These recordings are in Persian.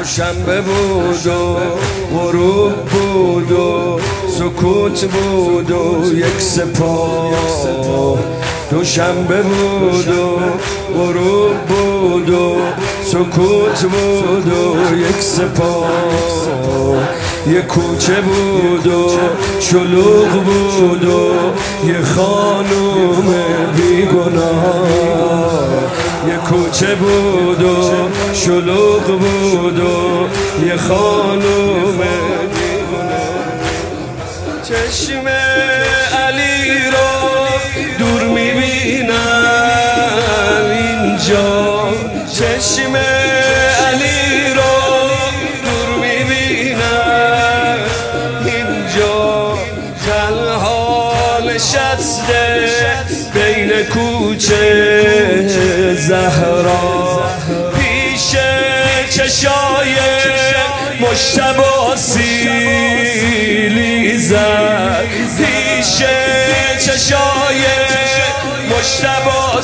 دوشنبه بود و غروب بود و سکوت بود و یک سپاه. دوشنبه بود و غروب بود و سکوت بود و یک سپاه. یه کوچه بود و شلوغ بود و یه خانوم بیگناه. یه کوچه بود و شلوغ بود و یه خانوم بیگناه. چشم علی رو دور میبینم اینجا، چشم علی رو دور میبینم اینجا. تنها نشسته بین کوچه زهرا، پیش چشای مجتبی سیلی زد، پیش چشای مجتبی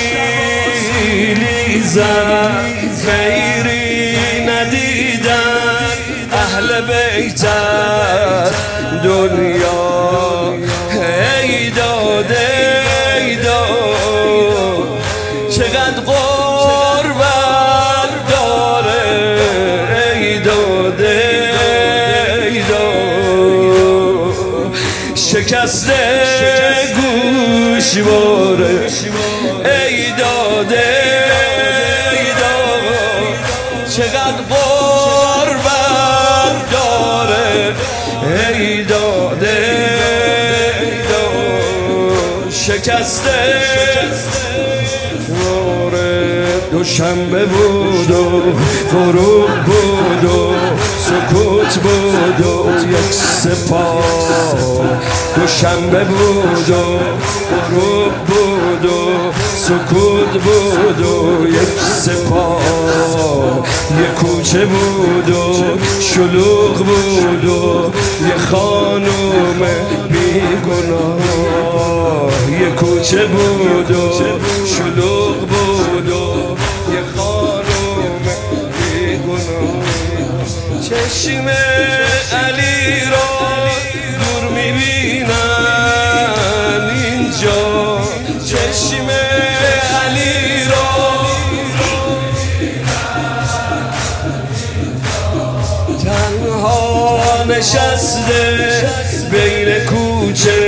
سیلی زد. خیری ندیدن اهل بیتت دنیا، ای داده ای داد چقدر قربت داره، ای داده ای داد شکسته گوشواره، ای داده ای داد چقدر قربت داره، ای داده ای داد شکسته واره. دوشنبه بود و غروب بود و سکوت بود و یک سپاه. دوشنبه بود و غروب بود و سکوت بود و یک سپاه. یه کوچه بود و شلوغ بود و یه خانوم بیگناه. یه کوچه بود و شلوغ بود و یه خانوم بیگناه. چشم علی رو دور میبینم اینجا، چشم علی رو تنها نشسته بین کوچه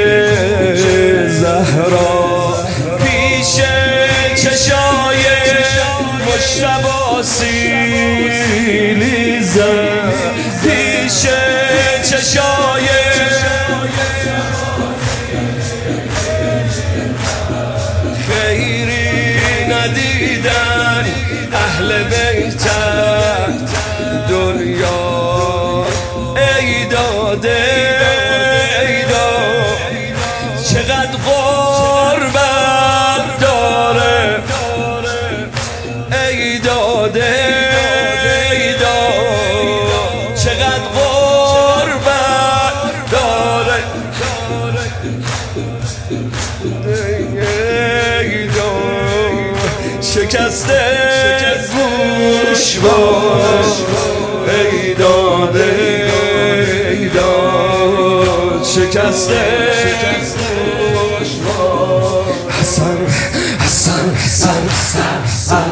زهرا، پیش چشای مجتبی سیلی زد، پیش چشای خیری ندیدن اهل بیتت دنیا، ای داده ای داد چقدر قربت داره، ای داده ای داد چقدر قربت داره، ای داد شکسته گوشوار، ای داده ای داد شکسته گوشوار. حسن حسن حسن حسن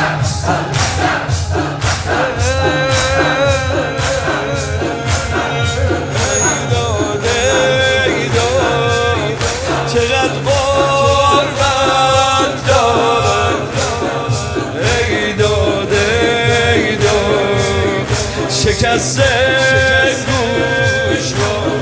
چقدر قربت داره، ای داده ای داد شکسته گوشوار.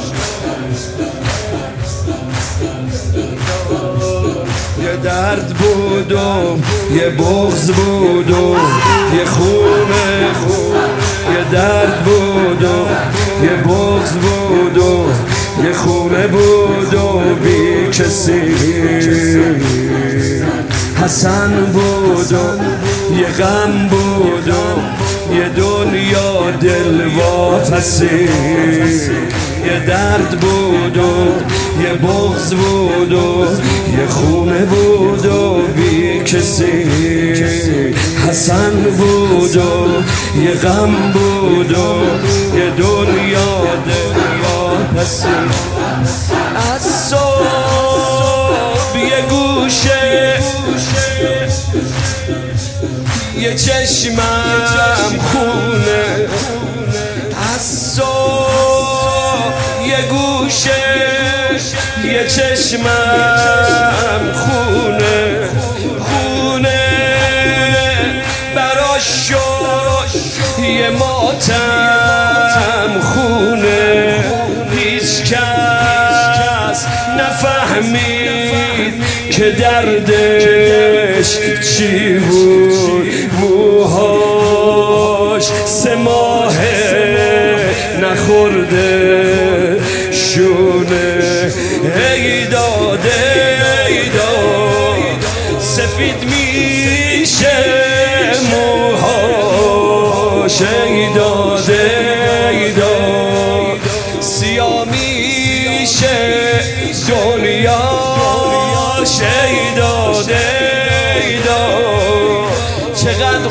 یه درد بود و یه بغض بود و یه خونه خون، یه درد بود و یه بغض بود و یه خونه بود و بی کسی. حسن بود و یه غم بود و یه دنیا دل واپسی، یه درد بود و یه بغض بود و یه خونه بود و بی کسی، حسن بود و یه غم بود و یه دنیا دل واپسی. از صبح یه گوشه یه چشمم خونه، از صبح یه گوشه یه چشمم خونه، خونه براش شد یه ماتم خونه، هیچ کس نفهمید که دردش چی بود، موهاش 3 ماه نخورده شونه، ای داده ای داد سفید میشه موهاش، ای داده ای داد سیاه میشه دنیاش، ای داده ای داد چقدر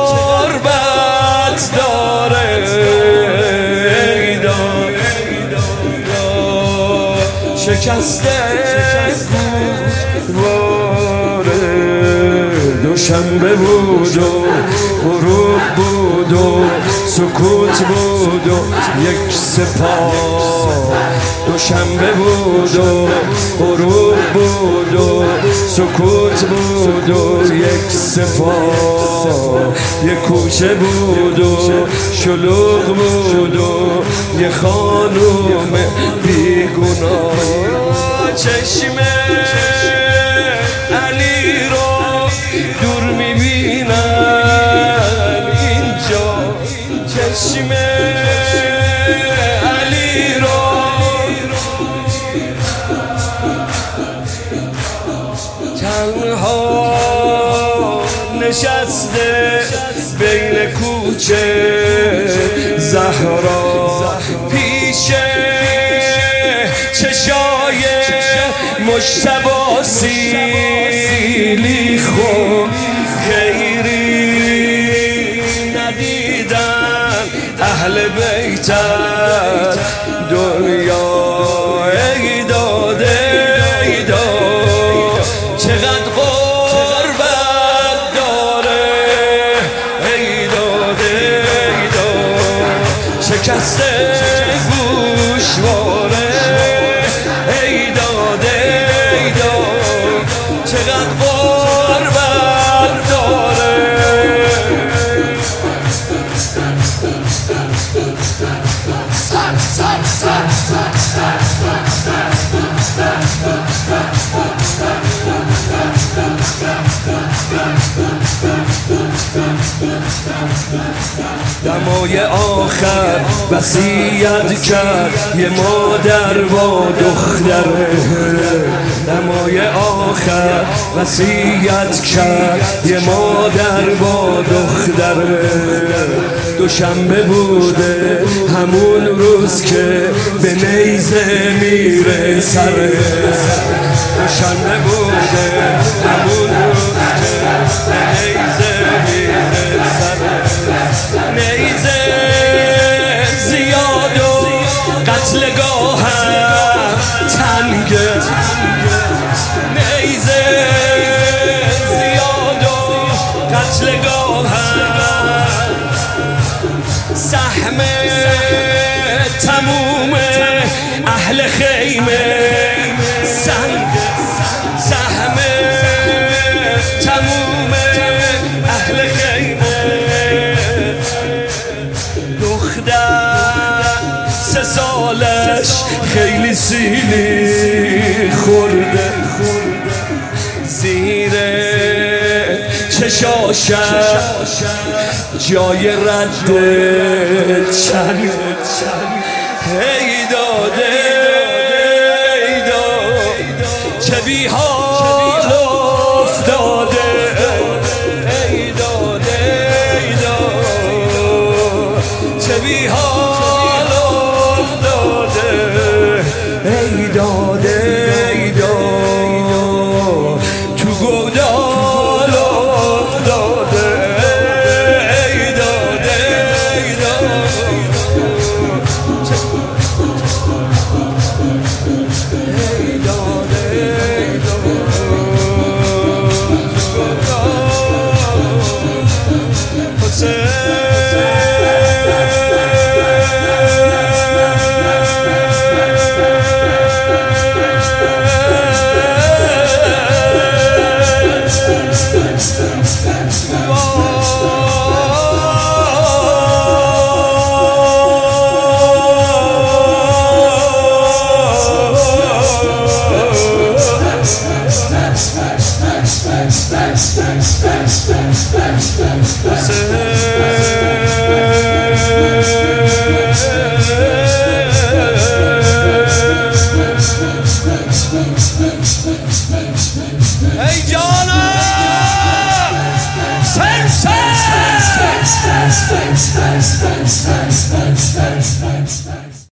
غربت داره، ای داد شکسته باره. دوشنبه بود و غروب بود و سکوت بود و یک سپاه، دوشنبه بود و غروب بود و سکوت بود و یک سپاه، یه کوچه بود و شلوغ بود و یه خانوم بیگناه، چشم علی رو دور میبینن اینجا، چشم علی رو تنها نشسته بین کوچه زهرا، پیش چشای مجتبی سیلی خون، خیری ندیدن اهل بیتت دنیا، ای داده ای داد چقدر غربت داره، ای داده ای داد شکسته گوشواره، ای داده ای داد چقدر غربت داره. دمای آخر وصیت کرد یه مادر با دختره، دمای آخر وصیت کرد یه مادر با دختره، دوشنبه بوده همون روز که به نیزه میره سره، دوشنبه بوده همون روز که به نیزه میره سره، نیزه زیاد و قتلگاهم تنگه، نیزه زیاد و قتلگاهم سهم تموم اهل خیمه سنگ، سهم تموم اهل خیمه، دختر 3 سالش خیلی سیلی خورده، زیر چشاشم جای رد چنگ، ای داده ای داد چه بی حال افتاده، ای داده ای داد چه بی حال افتاده ای داده ای داد تو گودال افتاده ای داده ای داد ای داده ای داد ای جانم سنسه